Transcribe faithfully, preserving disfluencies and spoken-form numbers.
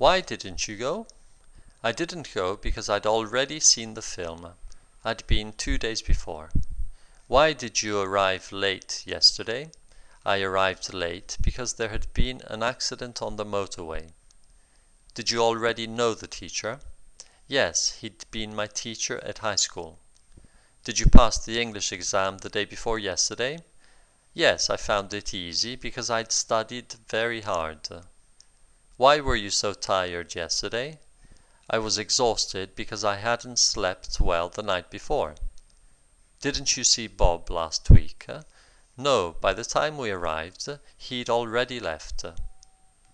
Why didn't you go? I didn't go because I'd already seen the film. I'd been two days before. Why did you arrive late yesterday? I arrived late because there had been an accident on the motorway. Did you already know the teacher? Yes, he'd been my teacher at high school. Did you pass the English exam the day before yesterday? Yes, I found it easy because I'd studied very hard. Why were you so tired yesterday? I was exhausted because I hadn't slept well the night before. Didn't you see Bob last week? No, by the time we arrived, he'd already left.